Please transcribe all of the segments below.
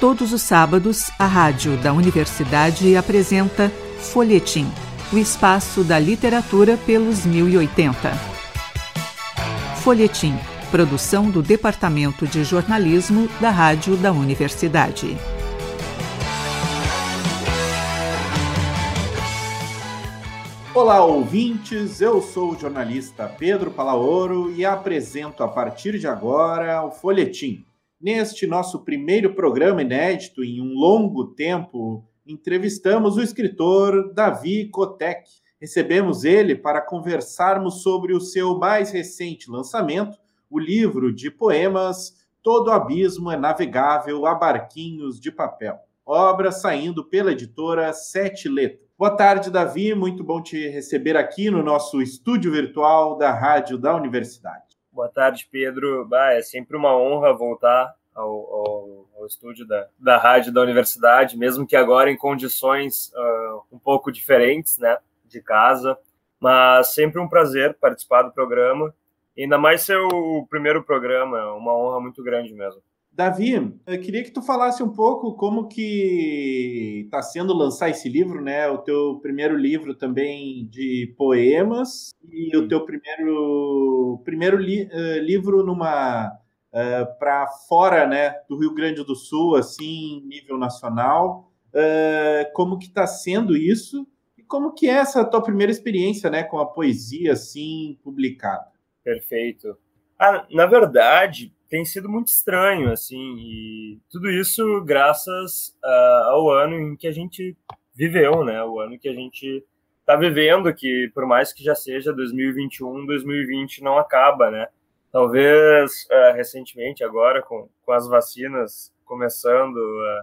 Todos os sábados, a rádio da Universidade apresenta Folhetim, o espaço da literatura pelos 1080. Folhetim, produção do Departamento de Jornalismo da Rádio da Universidade. Olá, ouvintes! Eu sou o jornalista Pedro Palaoro e apresento a partir de agora o Folhetim. Neste nosso primeiro programa inédito em um longo tempo, entrevistamos o escritor Davi Kotek. Recebemos ele para conversarmos sobre o seu mais recente lançamento, o livro de poemas Todo Abismo é Navegável a Barquinhos de Papel, obra saindo pela editora Sete Letras. Boa tarde, Davi. Muito bom te receber aqui no nosso estúdio virtual da Rádio da Universidade. Boa tarde, Pedro. É sempre uma honra voltar ao estúdio da Rádio da Universidade, mesmo que agora em condições um pouco diferentes, né, de casa, mas sempre um prazer participar do programa, e ainda mais ser o primeiro programa, é uma honra muito grande mesmo. Davi, eu queria que tu falasse um pouco como que está sendo lançar esse livro, né? O teu primeiro livro também de poemas e o teu primeiro livro numa para fora, né, do Rio Grande do Sul, assim, nível nacional. Como que está sendo isso e como que é essa tua primeira experiência, né, com a poesia assim publicada? Perfeito. Na verdade, tem sido muito estranho, assim, e tudo isso graças ao ano em que a gente viveu, né? O ano que a gente está vivendo, que por mais que já seja 2021, 2020 não acaba, né? Talvez recentemente, agora, com as vacinas começando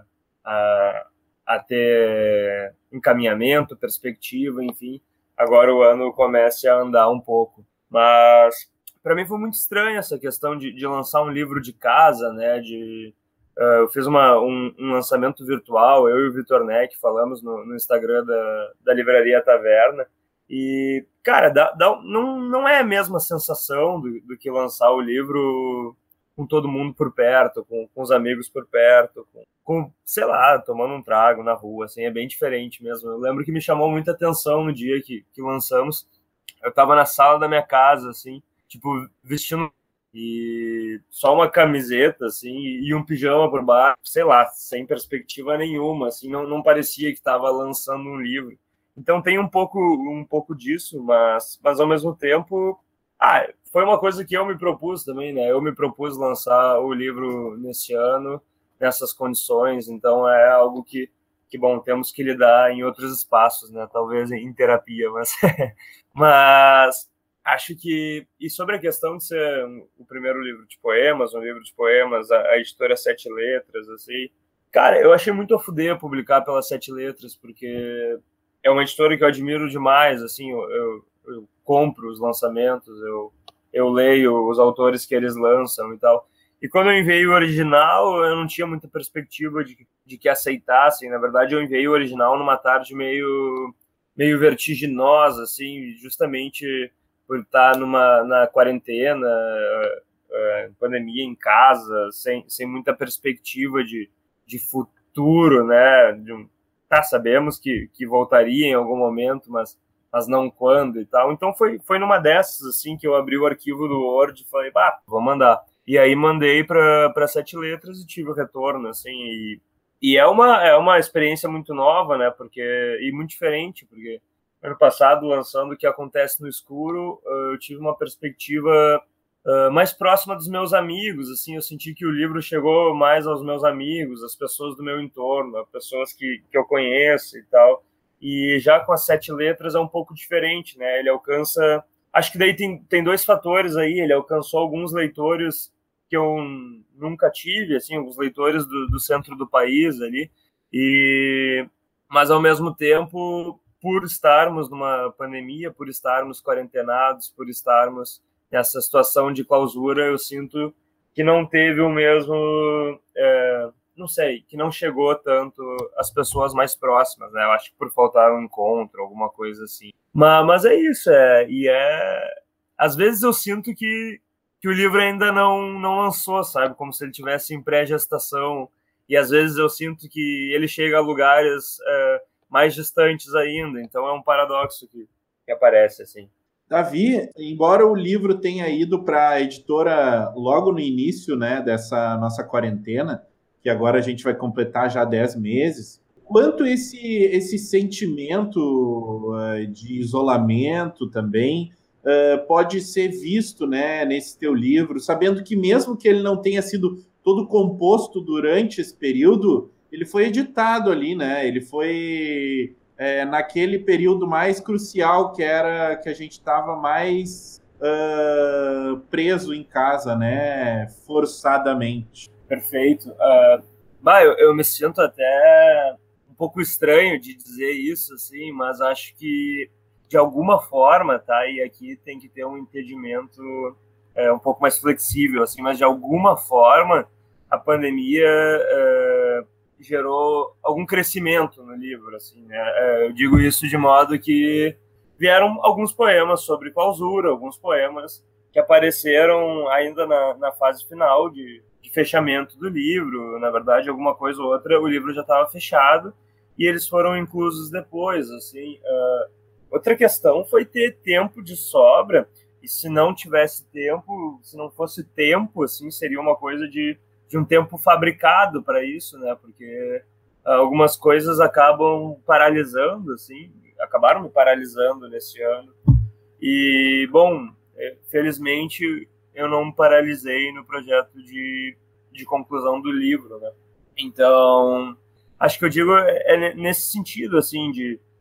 a ter encaminhamento, perspectiva, enfim, agora o ano comece a andar um pouco. Mas para mim foi muito estranho essa questão de lançar um livro de casa, né? Eu fiz um lançamento virtual, eu e o Vitor Neck falamos no Instagram da Livraria Taverna, e, cara, não é a mesma sensação do que lançar o livro com todo mundo por perto, com os amigos por perto, com, sei lá, tomando um trago na rua, assim, é bem diferente mesmo. Eu lembro que me chamou muita atenção no dia que lançamos. Eu tava na sala da minha casa, assim, tipo, vestindo e só uma camiseta, assim, e um pijama por baixo, sei lá, sem perspectiva nenhuma, assim, não parecia que estava lançando um livro. Então tem um pouco disso, mas ao mesmo tempo, foi uma coisa que eu me propus também, né? Eu me propus lançar o livro nesse ano, nessas condições, então é algo que bom, temos que lidar em outros espaços, né? Talvez em terapia, mas acho que... E sobre a questão de ser o primeiro livro de poemas, um livro de poemas, a editora Sete Letras, assim... Cara, eu achei muito a fuder publicar pela Sete Letras, porque é uma editora que eu admiro demais, assim, eu compro os lançamentos, eu leio os autores que eles lançam e tal. E quando eu enviei o original, eu não tinha muita perspectiva de que aceitassem. Na verdade, eu enviei o original numa tarde meio vertiginosa, assim, justamente por estar na quarentena, pandemia em casa, sem muita perspectiva de futuro, né? Sabemos que voltaria em algum momento, mas não quando e tal. Então foi numa dessas, assim, que eu abri o arquivo do Word e falei, vou mandar. E aí mandei para Sete Letras e tive o retorno, assim, e é uma experiência muito nova, né, e muito diferente, porque ano passado, lançando O que Acontece no Escuro, eu tive uma perspectiva mais próxima dos meus amigos, assim, eu senti que o livro chegou mais aos meus amigos, às pessoas do meu entorno, às pessoas que eu conheço e tal, e já com as Sete Letras é um pouco diferente, né, ele alcança... Acho que daí tem dois fatores aí, ele alcançou alguns leitores que eu nunca tive, assim, alguns leitores do centro do país ali, mas ao mesmo tempo, por estarmos numa pandemia, por estarmos quarentenados, por estarmos nessa situação de clausura, eu sinto que não teve o mesmo, não sei, que não chegou tanto às pessoas mais próximas, né? Eu acho que por faltar um encontro, alguma coisa assim. Mas é isso, às vezes eu sinto que o livro ainda não lançou, sabe? Como se ele tivesse em pré-gestação. e às vezes eu sinto que ele chega a lugares mais distantes ainda, então é um paradoxo que aparece, assim. Davi, embora o livro tenha ido para a editora logo no início, né, dessa nossa quarentena, que agora a gente vai completar já 10 meses, quanto esse sentimento de isolamento também pode ser visto, né, nesse teu livro, sabendo que mesmo que ele não tenha sido todo composto durante esse período, ele foi editado ali, né? Ele foi naquele período mais crucial que era que a gente estava mais preso em casa, né? Forçadamente. Perfeito. Eu me sinto até um pouco estranho de dizer isso, assim, mas acho que de alguma forma, tá? E aqui tem que ter um entendimento um pouco mais flexível, assim, mas de alguma forma a pandemia gerou algum crescimento no livro, assim, né? Eu digo isso de modo que vieram alguns poemas sobre clausura, alguns poemas que apareceram ainda na fase final de fechamento do livro. Na verdade, alguma coisa ou outra, o livro já estava fechado e eles foram inclusos depois, assim. Outra questão foi ter tempo de sobra, e se não tivesse tempo, se não fosse tempo, assim, seria uma coisa de um tempo fabricado para isso, né? Porque algumas coisas acabam paralisando, assim, acabaram me paralisando nesse ano. E, bom, felizmente eu não me paralisei no projeto de conclusão do livro, né? Então, acho que eu digo nesse sentido, assim,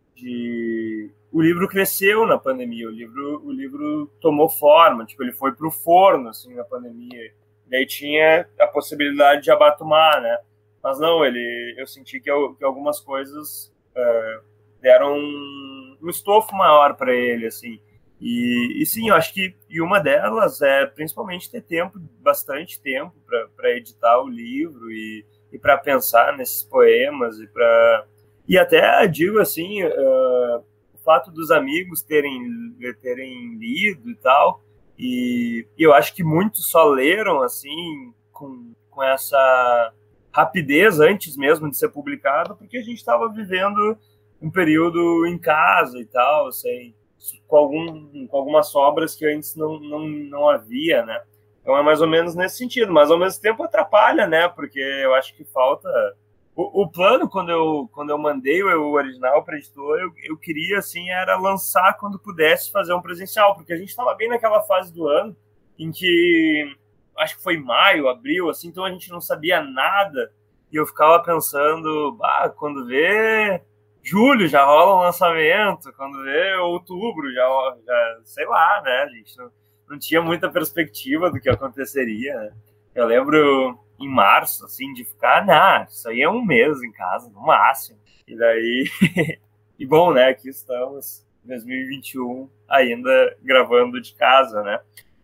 o livro cresceu na pandemia, o livro tomou forma, tipo, ele foi pro forno, assim, na pandemia. Daí tinha a possibilidade de abatumar, né? Mas não, eu senti que algumas coisas deram um estofo maior para ele, assim. E sim, eu acho que uma delas é principalmente ter tempo, bastante tempo para editar o livro e para pensar nesses poemas e até digo assim, o fato dos amigos terem lido e tal, e eu acho que muitos só leram assim com essa rapidez antes mesmo de ser publicado, porque a gente estava vivendo um período em casa e tal, assim, com algumas obras que antes não havia, né? Então é mais ou menos nesse sentido, mas ao mesmo tempo atrapalha, né? Porque eu acho que falta... O plano, quando eu mandei o original para a editora, eu queria, assim, era lançar quando pudesse fazer um presencial, porque a gente estava bem naquela fase do ano em que, acho que foi maio, abril, assim, então a gente não sabia nada, e eu ficava pensando, quando vê julho já rola um lançamento, quando vê outubro já sei lá, né, a gente não tinha muita perspectiva do que aconteceria, né? Eu lembro em março, assim, de ficar, isso aí é um mês em casa, no máximo. E daí, e bom, né, aqui estamos, 2021, ainda gravando de casa, né?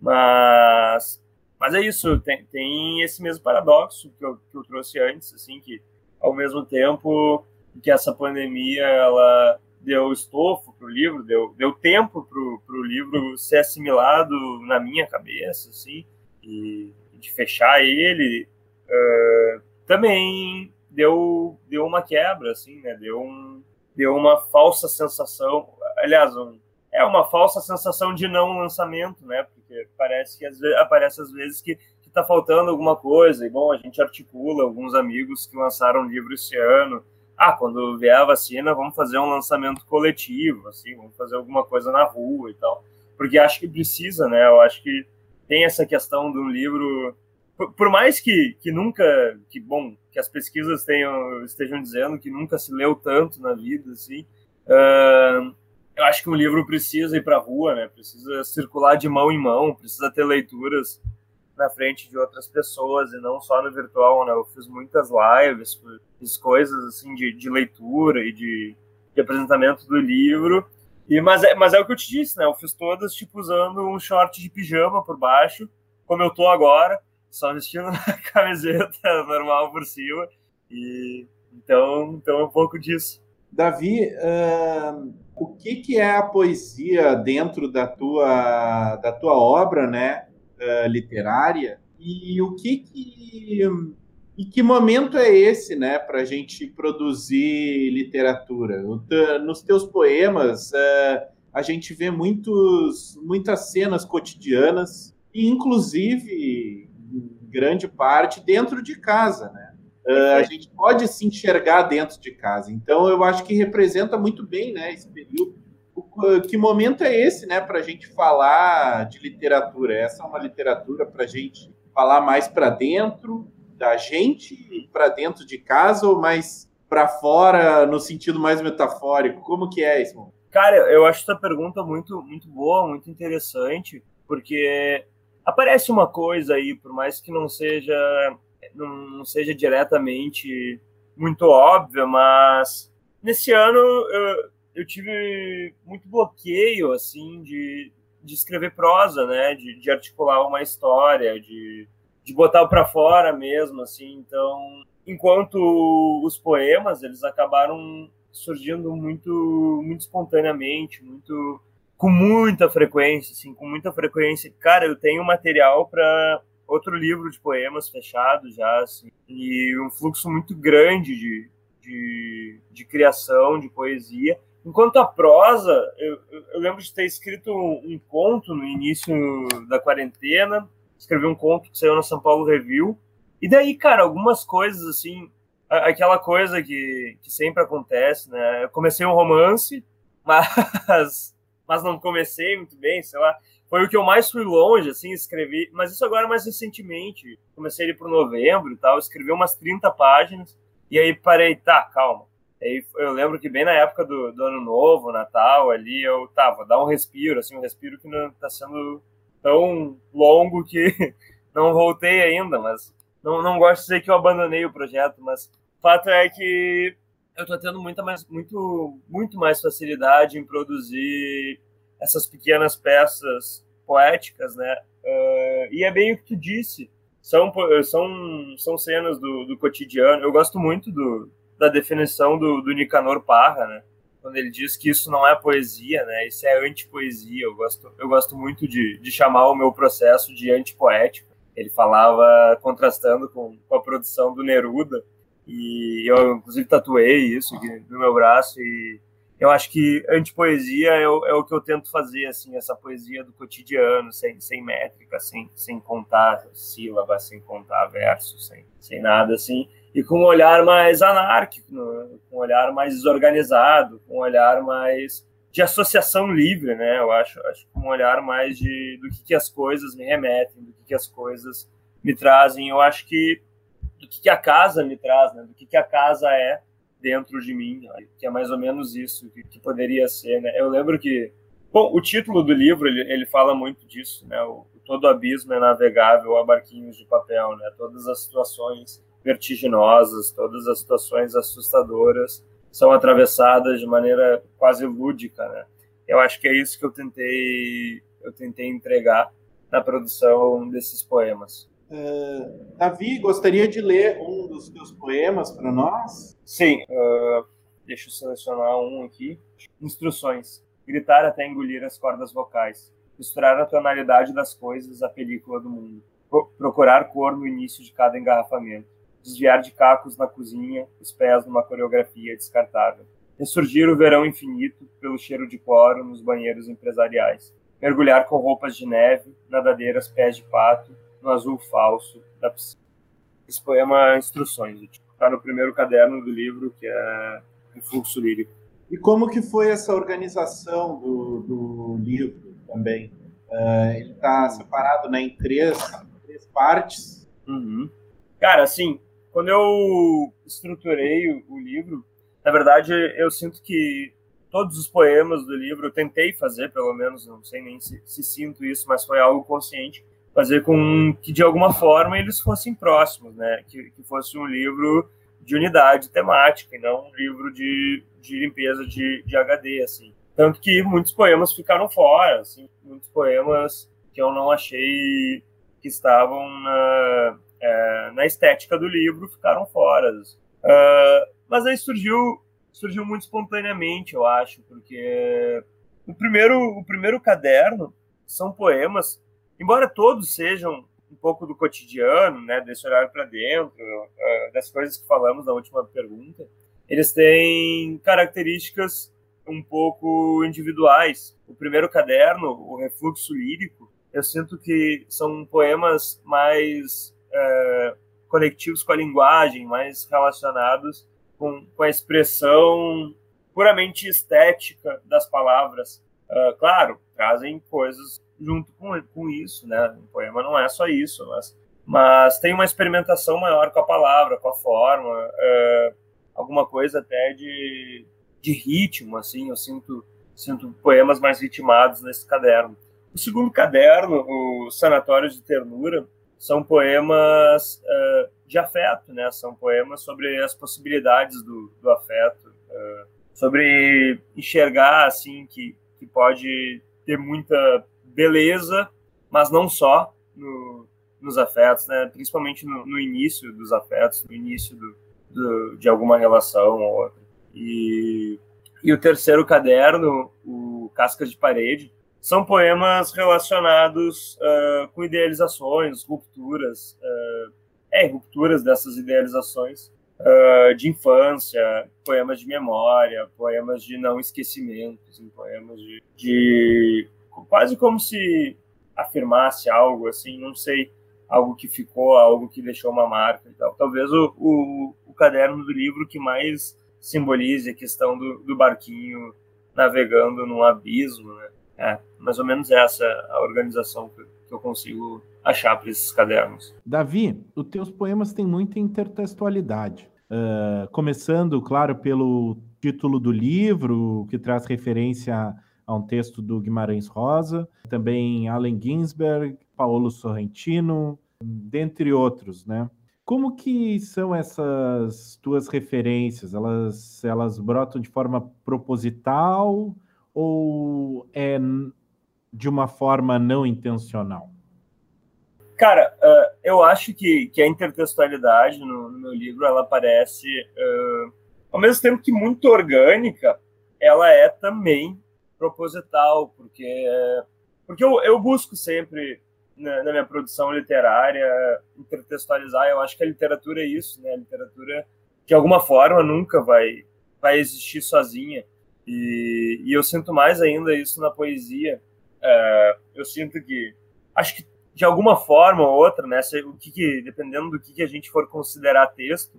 Mas é isso, tem esse mesmo paradoxo que eu trouxe antes, assim, que ao mesmo tempo que essa pandemia, ela deu estofo pro livro, deu tempo pro livro ser assimilado na minha cabeça, assim, e de fechar ele, também deu uma quebra, assim, né? Deu uma falsa sensação, aliás, uma falsa sensação de não lançamento, né? Porque parece que aparece às vezes que tá faltando alguma coisa, e bom, a gente articula alguns amigos que lançaram livro esse ano, quando vier a vacina, vamos fazer um lançamento coletivo, assim, vamos fazer alguma coisa na rua e tal, porque acho que precisa, né? Eu acho que tem essa questão de um livro, por mais que as pesquisas estejam dizendo que nunca se leu tanto na vida, assim, eu acho que um livro precisa ir para a rua, né? Precisa circular de mão em mão, precisa ter leituras na frente de outras pessoas e não só no virtual, né? Eu fiz muitas lives, fiz coisas assim de leitura e de apresentamento do livro. Mas é o que eu te disse, né? Eu fiz todas, tipo, usando um short de pijama por baixo, como eu tô agora, só vestindo a camiseta normal por cima. E então é um pouco disso. Davi, o que é a poesia dentro da tua obra, né, literária? E o que E que momento é esse, né, para a gente produzir literatura? Nos teus poemas, a gente vê muitas cenas cotidianas, e inclusive, em grande parte, dentro de casa, né? A gente pode se enxergar dentro de casa. Então, eu acho que representa muito bem, né, esse período. Que momento é esse, né, para a gente falar de literatura? Essa é uma literatura para a gente falar mais para dentro da gente, para dentro de casa, ou mais para fora, no sentido mais metafórico? Como que é isso? Cara, eu acho essa pergunta muito, muito boa, muito interessante, porque aparece uma coisa aí, por mais que não seja diretamente muito óbvia, mas nesse ano eu tive muito bloqueio, assim, de escrever prosa, né, de articular uma história, de botar para fora mesmo, assim. Então, enquanto os poemas, eles acabaram surgindo muito, muito espontaneamente, com muita frequência, assim, com muita frequência. Cara, eu tenho material para outro livro de poemas fechado já, assim, e um fluxo muito grande de criação, de poesia. Enquanto a prosa, eu lembro de ter escrito um conto no início da quarentena, escrevi um conto que saiu na São Paulo Review, e daí, cara, algumas coisas, assim, aquela coisa que sempre acontece, né? Eu comecei um romance, mas não comecei muito bem, sei lá. Foi o que eu mais fui longe, assim, escrevi, mas isso agora mais recentemente. Comecei ele por novembro e tal, escrevi umas 30 páginas, e aí parei, tá, calma. Aí eu lembro que bem na época do Ano Novo, Natal, ali, eu vou dar um respiro, assim, um respiro que não tá sendo tão longo que não voltei ainda, mas não gosto de dizer que eu abandonei o projeto, mas o fato é que eu tô tendo muito mais facilidade em produzir essas pequenas peças poéticas, né? E é bem o que tu disse, são cenas do cotidiano. Eu gosto muito da definição do Nicanor Parra, né? Quando ele diz que isso não é poesia, né? Isso é antipoesia. Eu gosto muito de chamar o meu processo de antipoético. Ele falava contrastando com a produção do Neruda, e eu inclusive tatuei isso aqui no meu braço, e eu acho que antipoesia é o que eu tento fazer, assim, essa poesia do cotidiano, sem métrica, sem contar sílabas, sem contar versos, sem nada, assim, e com um olhar mais anárquico, com um olhar mais desorganizado, com um olhar mais de associação livre, né? Eu acho com um olhar mais do que as coisas me remetem, do que as coisas me trazem. Eu acho que do que a casa me traz, né? Do que a casa é dentro de mim, né? Que é mais ou menos isso que poderia ser, né? Eu lembro que, bom, o título do livro ele fala muito disso, né? Todo abismo é navegável a barquinhos de papel, né? Todas as situações vertiginosas, todas as situações assustadoras são atravessadas de maneira quase lúdica, né? Eu acho que é isso que eu tentei entregar na produção desses poemas. Davi, gostaria de ler um dos teus poemas para nós? Sim, deixa eu selecionar um aqui. Instruções. Gritar até engolir as cordas vocais. Misturar a tonalidade das coisas à película do mundo. Procurar cor no início de cada engarrafamento. Desviar de cacos na cozinha, os pés numa coreografia descartável. Ressurgir o verão infinito pelo cheiro de cloro nos banheiros empresariais. Mergulhar com roupas de neve, nadadeiras pés de pato, no azul falso da piscina. Esse poema Instruções, está no primeiro caderno do livro, que é Refluxo Lírico. E como que foi essa organização do livro também? Ele está separado, né, em três partes. Uhum. Cara, assim, quando eu estruturei o livro, na verdade, eu sinto que todos os poemas do livro eu tentei fazer, pelo menos, não sei nem se sinto isso, mas foi algo consciente, fazer com que, de alguma forma, eles fossem próximos, né? Que fosse um livro de unidade temática e não um livro de limpeza de HD, assim. Tanto que muitos poemas ficaram fora, assim, muitos poemas que eu não achei que estavam na estética do livro ficaram fora. Mas aí surgiu muito espontaneamente, eu acho, porque o primeiro caderno são poemas, embora todos sejam um pouco do cotidiano, né, desse olhar para dentro, das coisas que falamos na última pergunta, eles têm características um pouco individuais. O primeiro caderno, o Refluxo Lírico, eu sinto que são poemas mais conectivos com a linguagem, mais relacionados com a expressão puramente estética das palavras. Claro, trazem coisas junto com isso, né? Um poema não é só isso, mas tem uma experimentação maior com a palavra, com a forma, alguma coisa até de ritmo, assim. Eu sinto poemas mais ritmados nesse caderno. O segundo caderno, o Sanatórios de Ternura, são poemas de afeto, né? São poemas sobre as possibilidades do afeto, sobre enxergar, assim, que pode ter muita beleza, mas não só nos afetos, né? Principalmente no início dos afetos, no início de alguma relação ou outra. E o terceiro caderno, o Cascas de Parede, são poemas relacionados com idealizações, rupturas, rupturas dessas idealizações de infância, poemas de memória, poemas de não esquecimentos, poemas de quase como se afirmasse algo, assim, não sei, algo que ficou, algo que deixou uma marca e tal. Talvez o caderno do livro que mais simbolize a questão do barquinho navegando num abismo, né? Mais ou menos essa a organização que eu consigo achar para esses cadernos. Davi, os teus poemas têm muita intertextualidade. Começando, claro, pelo título do livro, que traz referência a um texto do Guimarães Rosa, também Allen Ginsberg, Paolo Sorrentino, dentre outros, né? Como que são essas tuas referências? Elas brotam de forma proposital ou é de uma forma não intencional? Cara, eu acho que a intertextualidade no meu livro, ela parece, ao mesmo tempo que muito orgânica, ela é também proposital, porque eu busco sempre, na minha produção literária, intertextualizar. Eu acho que a literatura é isso, né? A literatura, de alguma forma, nunca vai existir sozinha. E eu sinto mais ainda isso na poesia. Eu sinto que, acho que de alguma forma ou outra, né, dependendo do que a gente for considerar texto,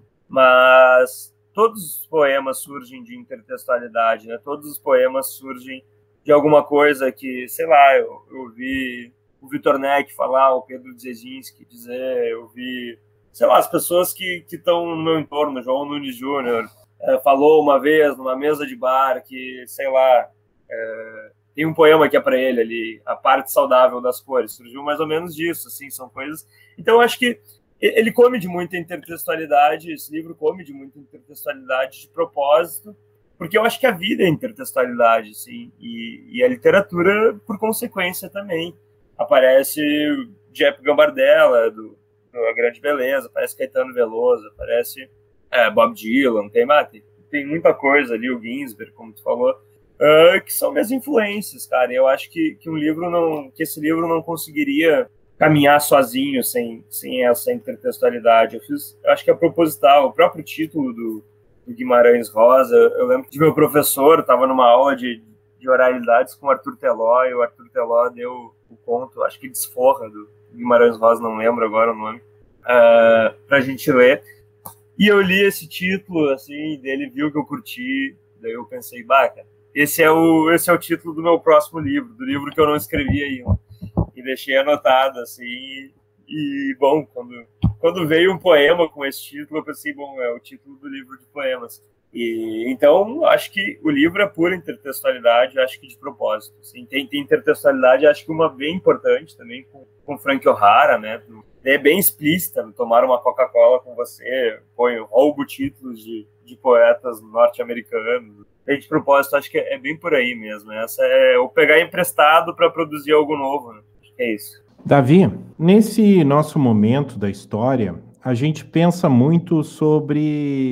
mas todos os poemas surgem de intertextualidade, né? Todos os poemas surgem de alguma coisa que, sei lá, eu ouvi o Vitor Neck falar, o Pedro Dzezinski dizer, eu vi, sei lá, as pessoas que estão no meu entorno, João Nunes Júnior, falou uma vez numa mesa de bar que, sei lá, tem um poema que é para ele ali, A Parte Saudável das Cores, surgiu mais ou menos disso, assim, são coisas... Então, eu acho que ele come de muita intertextualidade, esse livro come de muita intertextualidade de propósito, porque eu acho que a vida é intertextualidade, assim, e a literatura, por consequência, também. Aparece Jeff Gambardella, do A Grande Beleza, aparece Caetano Veloso, aparece Bob Dylan, tem muita coisa ali, o Ginsberg, como tu falou, que são minhas influências, cara. Eu acho que esse livro não conseguiria caminhar sozinho sem essa intertextualidade. Eu acho que é proposital. O próprio título do Guimarães Rosa, eu lembro de meu professor, estava numa aula de oralidades com o Arthur Teló, e o Arthur Teló deu o conto, acho que Desforra, do Guimarães Rosa, não lembro agora o nome, pra gente ler. E eu li esse título, assim, dele viu que eu curti, daí eu pensei, cara, esse é o título do meu próximo livro, do livro que eu não escrevi ainda. E deixei anotado, assim, e bom, quando veio um poema com esse título, eu pensei, bom, é o título do livro de poemas. E então, acho que o livro é pura intertextualidade, acho que de propósito. Assim, tem intertextualidade, acho que uma bem importante também com Frank O'Hara, né? É bem explícita, tomar uma Coca-Cola com você, roubo títulos de poetas norte-americanos. E de propósito, acho que é bem por aí mesmo. Essa é o pegar emprestado para produzir algo novo, né? Acho que é isso. Davi, nesse nosso momento da história, a gente pensa muito sobre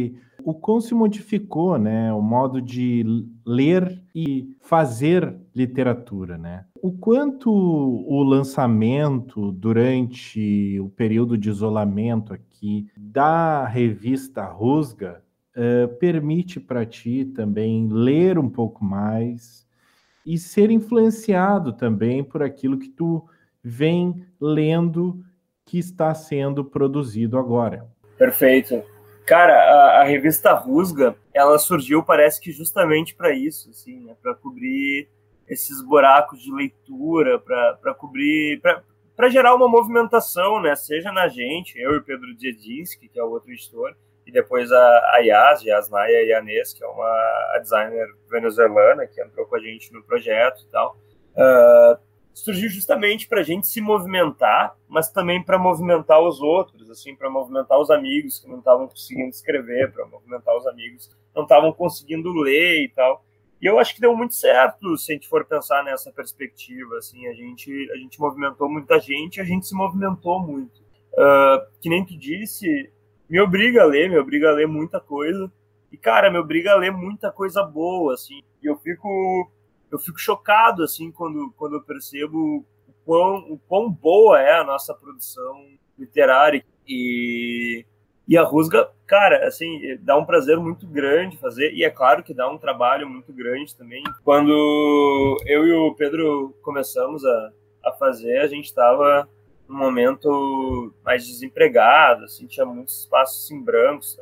o quão se modificou, né, o modo de ler e fazer literatura, né? O quanto o lançamento durante o período de isolamento aqui da revista Rusga permite para ti também ler um pouco mais e ser influenciado também por aquilo que tu vem lendo que está sendo produzido agora. Perfeito. Cara, a revista Rusga, ela surgiu, parece que justamente para isso, assim, né? Para cobrir esses buracos de leitura, para cobrir, para gerar uma movimentação, né? Seja na gente, eu e o Pedro Dziedinski, que é o outro editor, e depois a Yasnaya Yanes, que é uma designer venezuelana que entrou com a gente no projeto e tal. Surgiu justamente para a gente se movimentar, mas também para movimentar os outros, assim, para movimentar os amigos que não estavam conseguindo escrever, para movimentar os amigos que não estavam conseguindo ler e tal. E eu acho que deu muito certo, se a gente for pensar nessa perspectiva, assim, a gente movimentou muita gente, a gente se movimentou muito. Que nem tu disse, me obriga a ler muita coisa. E, cara, me obriga a ler muita coisa boa, assim. E eu fico chocado, assim, quando eu percebo o quão boa é a nossa produção literária. E a Rusga, cara, assim, dá um prazer muito grande fazer. E é claro que dá um trabalho muito grande também. Quando eu e o Pedro começamos a fazer, a gente estava num momento mais desempregado, assim, tinha muitos espaços em brancos.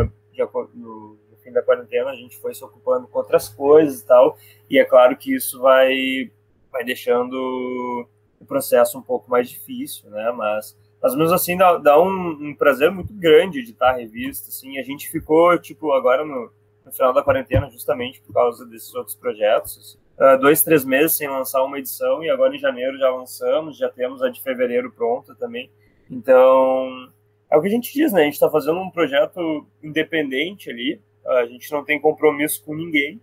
No fim da quarentena a gente foi se ocupando com outras coisas e tal, e é claro que isso vai deixando o processo um pouco mais difícil, né, mas mesmo assim dá um prazer muito grande editar a revista, assim. A gente ficou, tipo, agora no final da quarentena, justamente por causa desses outros projetos, 2-3 meses sem lançar uma edição, e agora em janeiro já lançamos, já temos a de fevereiro pronta também, então é o que a gente diz, né, a gente está fazendo um projeto independente ali, a gente não tem compromisso com ninguém.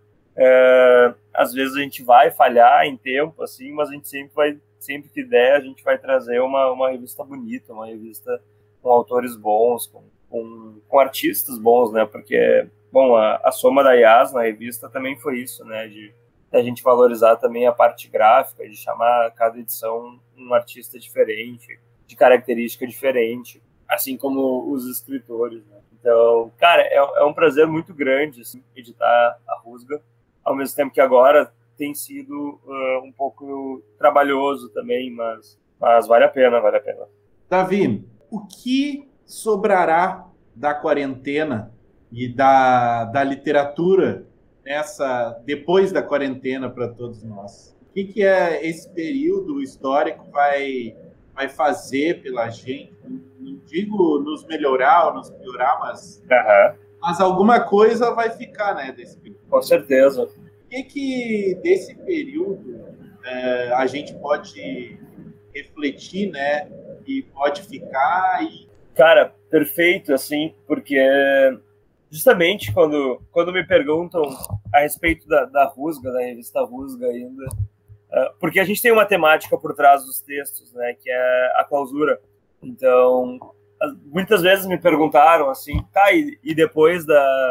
Às vezes a gente vai falhar em tempo, assim, mas a gente sempre que der, a gente vai trazer uma revista bonita, uma revista com autores bons, com artistas bons, né? Porque, bom, a soma da Yas na revista também foi isso, né? De a gente valorizar também a parte gráfica, de chamar cada edição um artista diferente, de característica diferente, assim como os escritores, né? Então, cara, é um prazer muito grande, assim, editar a Rusga, ao mesmo tempo que agora tem sido um pouco trabalhoso também, mas vale a pena. Davi, o que sobrará da quarentena e da literatura depois da quarentena para todos nós? O que é esse período histórico vai fazer pela gente? Não digo nos melhorar ou nos piorar, mas alguma coisa vai ficar, né, desse período. Com certeza. O que desse período a gente pode refletir, né, e pode ficar e... Cara, perfeito, assim, porque justamente quando me perguntam a respeito da Rusga, da revista Rusga ainda, porque a gente tem uma temática por trás dos textos, né, que é a clausura. Então, muitas vezes me perguntaram assim, tá, e depois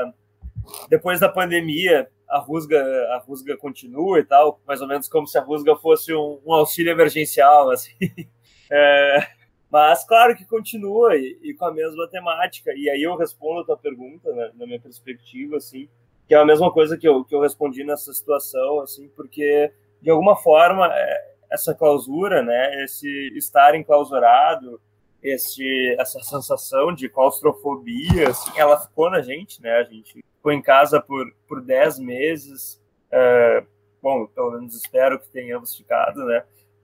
da pandemia, a Rusga continua e tal, mais ou menos como se a Rusga fosse um auxílio emergencial, assim. Mas, claro que continua, e com a mesma temática. E aí eu respondo a tua pergunta, né, na minha perspectiva, assim, que é a mesma coisa que eu respondi nessa situação, assim, porque, de alguma forma, essa clausura, né, esse estar enclausurado, essa sensação de claustrofobia, assim, ela ficou na gente, né? A gente ficou em casa por 10 meses, bom, pelo menos espero que tenhamos ficado, né?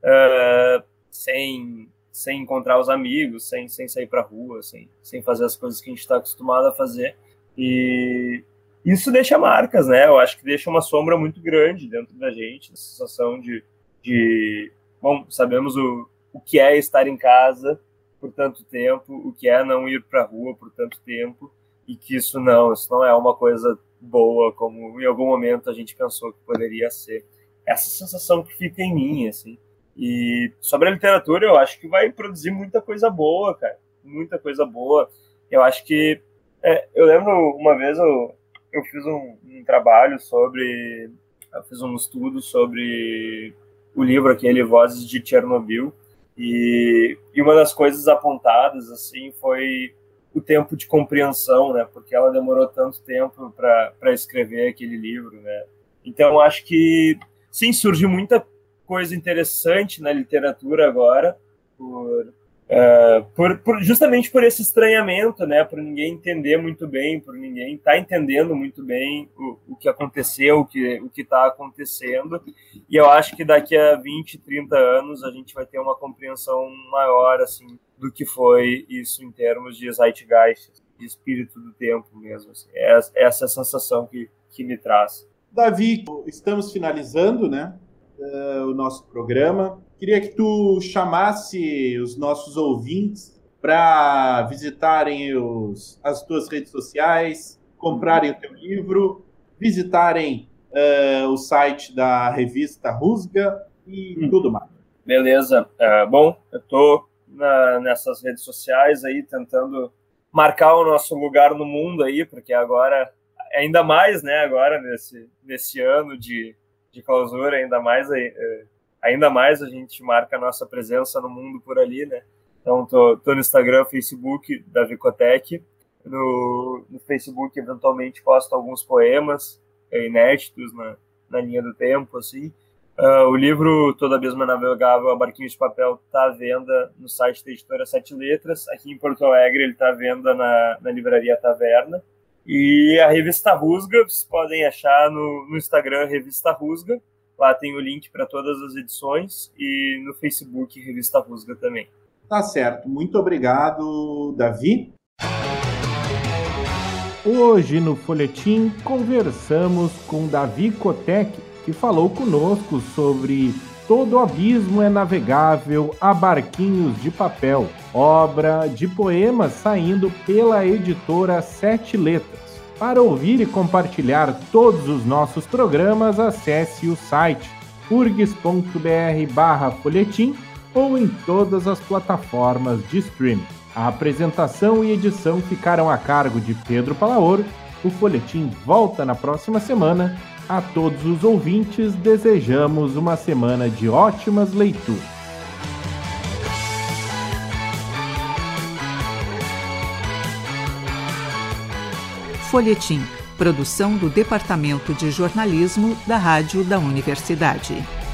Sem encontrar os amigos, sem sair para rua, sem fazer as coisas que a gente está acostumado a fazer. E isso deixa marcas, né? Eu acho que deixa uma sombra muito grande dentro da gente, a sensação de bom, sabemos o que é estar em casa por tanto tempo, o que é não ir para a rua por tanto tempo, e que isso não é uma coisa boa, como em algum momento a gente pensou que poderia ser. Essa sensação que fica em mim, assim. E sobre a literatura, eu acho que vai produzir muita coisa boa, cara. Muita coisa boa. Eu acho que Eu lembro uma vez eu fiz um trabalho eu fiz um estudo sobre o livro aquele Vozes de Chernobyl, e uma das coisas apontadas assim foi o tempo de compreensão, né? Porque ela demorou tanto tempo para escrever aquele livro, né? Então acho que sim, surge muita coisa interessante na literatura agora justamente por esse estranhamento, né? Por ninguém entender muito bem, por ninguém estar entendendo muito bem o que aconteceu, o que está acontecendo. E eu acho que daqui a 20, 30 anos a gente vai ter uma compreensão maior assim, do que foi isso em termos de zeitgeist, de espírito do tempo mesmo. Assim. Essa é a sensação que me traz. Davi, estamos finalizando, né? O nosso programa. Queria que tu chamasse os nossos ouvintes para visitarem as tuas redes sociais, comprarem o teu livro, visitarem o site da revista Rusga e tudo mais. Beleza. Bom, eu estou nessas redes sociais aí tentando marcar o nosso lugar no mundo aí, porque agora, ainda mais, né, agora nesse ano de clausura, ainda mais a gente marca a nossa presença no mundo por ali, né? Então, tô no Instagram, Facebook da Vicotec. No Facebook, eventualmente, posto alguns poemas inéditos na linha do tempo, assim. O livro Todo Abismo é Navegável a Barquinhos de Papel está à venda no site da editora Sete Letras. Aqui em Porto Alegre ele está à venda na livraria Taverna. E a Revista Rusga, vocês podem achar no Instagram Revista Rusga. Lá tem o link para todas as edições e no Facebook Revista Rusga também. Tá certo. Muito obrigado, Davi. Hoje no Folhetim conversamos com Davi Kottek, que falou conosco sobre Todo Abismo é Navegável a Barquinhos de Papel, obra de poemas saindo pela editora Sete Letras. Para ouvir e compartilhar todos os nossos programas, acesse o site urgs.br/folhetim ou em todas as plataformas de streaming. A apresentação e edição ficaram a cargo de Pedro Palaoro. O Folhetim volta na próxima semana. A todos os ouvintes, desejamos uma semana de ótimas leituras. Folhetim, produção do Departamento de Jornalismo da Rádio da Universidade.